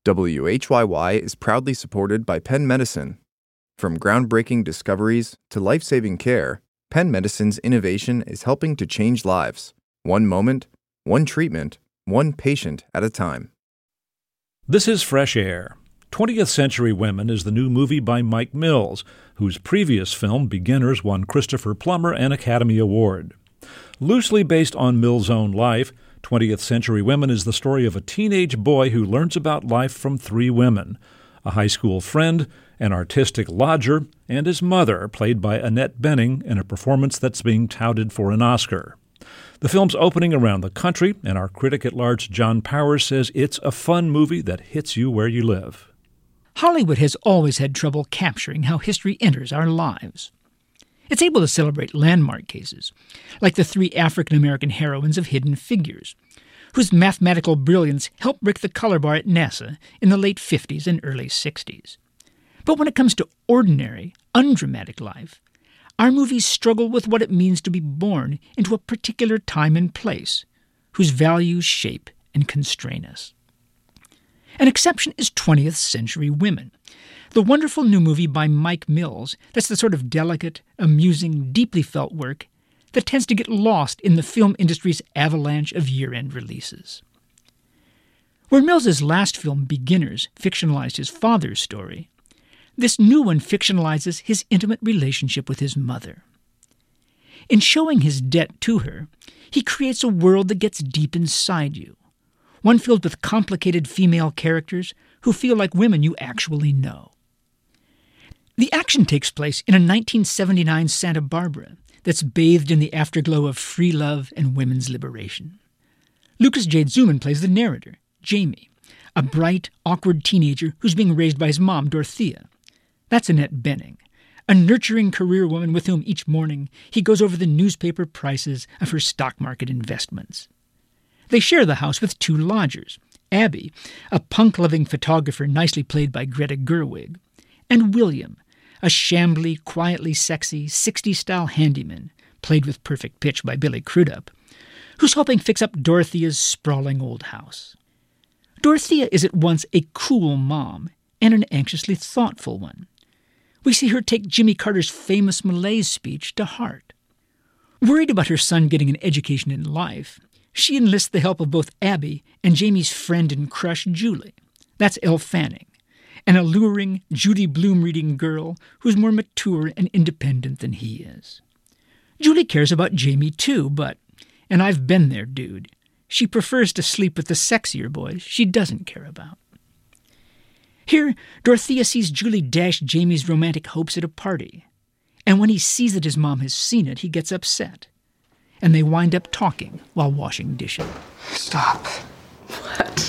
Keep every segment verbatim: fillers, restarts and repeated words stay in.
W H Y Y is proudly supported by Penn Medicine. From groundbreaking discoveries to life-saving care, Penn Medicine's innovation is helping to change lives, one moment, one treatment, one patient at a time. This is Fresh Air. twentieth Century Women is the new movie by Mike Mills, whose previous film, Beginners, won Christopher Plummer an Academy Award. Loosely based on Mills' own life, twentieth Century Women is the story of a teenage boy who learns about life from three women: a high school friend, an artistic lodger, and his mother, played by Annette Bening in a performance that's being touted for an Oscar. The film's opening around the country, and our critic at large, John Powers, says it's a fun movie that hits you where you live. Hollywood has always had trouble capturing how history enters our lives. It's able to celebrate landmark cases, like the three African-American heroines of Hidden Figures, whose mathematical brilliance helped break the color bar at NASA in the late fifties and early sixties. But when it comes to ordinary, undramatic life, our movies struggle with what it means to be born into a particular time and place, whose values shape and constrain us. An exception is twentieth Century Women, the wonderful new movie by Mike Mills that's the sort of delicate, amusing, deeply felt work that tends to get lost in the film industry's avalanche of year-end releases. Where Mills's last film, Beginners, fictionalized his father's story, this new one fictionalizes his intimate relationship with his mother. In showing his debt to her, he creates a world that gets deep inside you, one filled with complicated female characters who feel like women you actually know. The action takes place in a nineteen seventy-nine Santa Barbara that's bathed in the afterglow of free love and women's liberation. Lucas Jade Zuman plays the narrator, Jamie, a bright, awkward teenager who's being raised by his mom, Dorothea. That's Annette Bening, a nurturing career woman with whom each morning he goes over the newspaper prices of her stock market investments. They share the house with two lodgers, Abby, a punk-loving photographer nicely played by Greta Gerwig, and William, a shambly, quietly sexy, sixties-style handyman, played with perfect pitch by Billy Crudup, who's helping fix up Dorothea's sprawling old house. Dorothea is at once a cool mom and an anxiously thoughtful one. We see her take Jimmy Carter's famous Malaise speech to heart. Worried about her son getting an education in life, she enlists the help of both Abby and Jamie's friend and crush, Julie. That's Elle Fanning, an alluring, Judy Blume-reading girl who's more mature and independent than he is. Julie cares about Jamie too, but, and I've been there, dude, she prefers to sleep with the sexier boys she doesn't care about. Here, Dorothea sees Julie dash Jamie's romantic hopes at a party, and when he sees that his mom has seen it, he gets upset, and they wind up talking while washing dishes. Stop. What?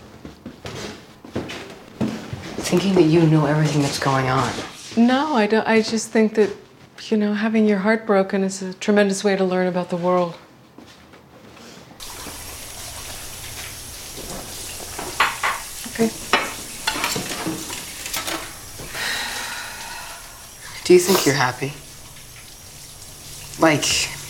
Thinking that you know everything that's going on. No, I don't. I just think that, you know, having your heart broken is a tremendous way to learn about the world. Okay. Do you think you're happy? Like,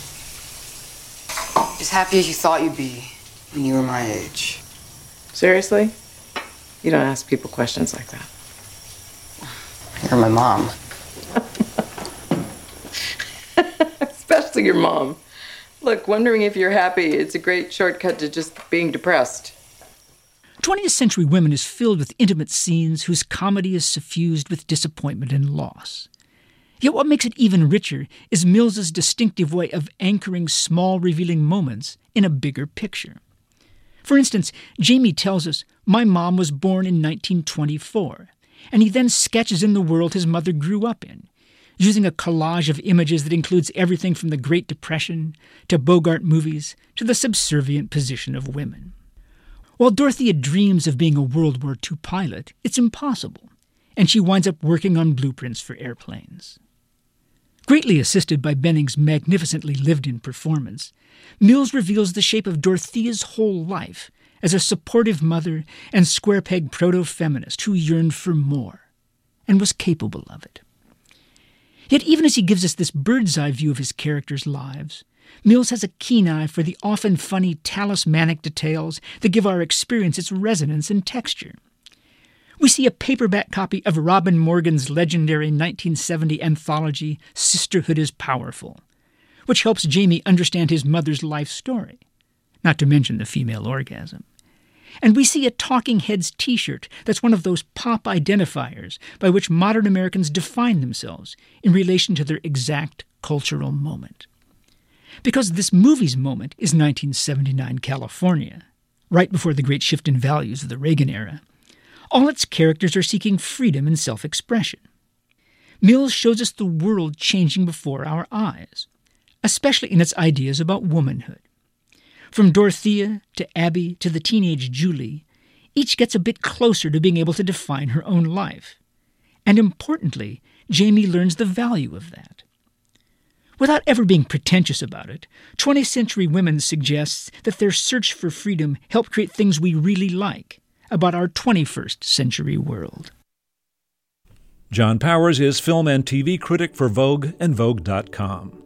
as happy as you thought you'd be when you were my age? Seriously? You don't ask people questions like that. You're my mom. Especially your mom. Look, wondering if you're happy, it's a great shortcut to just being depressed. twentieth Century Women is filled with intimate scenes whose comedy is suffused with disappointment and loss. Yet what makes it even richer is Mills's distinctive way of anchoring small, revealing moments in a bigger picture. For instance, Jamie tells us, "My mom was born in nineteen twenty-four," and he then sketches in the world his mother grew up in, using a collage of images that includes everything from the Great Depression to Bogart movies to the subservient position of women. While Dorothea dreams of being a World War Two pilot, it's impossible, and she winds up working on blueprints for airplanes. Greatly assisted by Bening's magnificently lived-in performance, Mills reveals the shape of Dorothea's whole life as a supportive mother and square-peg proto-feminist who yearned for more and was capable of it. Yet even as he gives us this bird's-eye view of his characters' lives, Mills has a keen eye for the often funny talismanic details that give our experience its resonance and texture. We see a paperback copy of Robin Morgan's legendary nineteen seventy anthology, Sisterhood is Powerful, which helps Jamie understand his mother's life story, not to mention the female orgasm. And we see a Talking Heads t-shirt that's one of those pop identifiers by which modern Americans define themselves in relation to their exact cultural moment. Because this movie's moment is nineteen seventy-nine California, right before the great shift in values of the Reagan era, all its characters are seeking freedom and self-expression. Mills shows us the world changing before our eyes, especially in its ideas about womanhood. From Dorothea to Abby to the teenage Julie, each gets a bit closer to being able to define her own life. And importantly, Jamie learns the value of that. Without ever being pretentious about it, twentieth Century Women suggests that their search for freedom helped create things we really like about our twenty-first century world. John Powers is film and T V critic for Vogue and Vogue dot com.